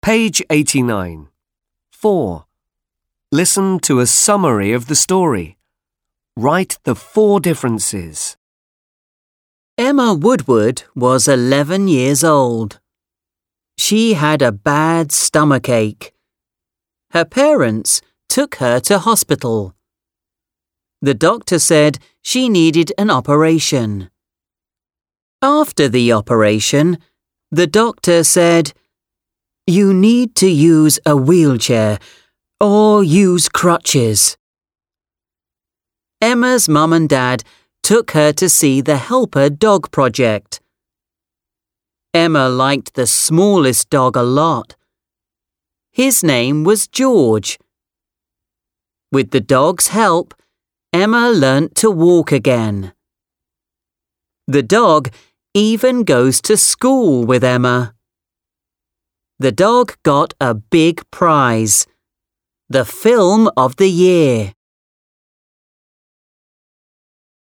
Page 89. 4. Listen to a summary of the story. Write the 4 differences. Emma Woodward was 11 years old. She had a bad stomachache. Her parents took her to hospital. The doctor said she needed an operation. After the operation, the doctor said, "You need to use a wheelchair or use crutches." Emma's mum and dad took her to see the Helper Dog Project. Emma liked the smallest dog a lot. His name was George. With the dog's help, Emma learnt to walk again. The dog even goes to school with Emma. The dog got a big prize, the Film of the Year.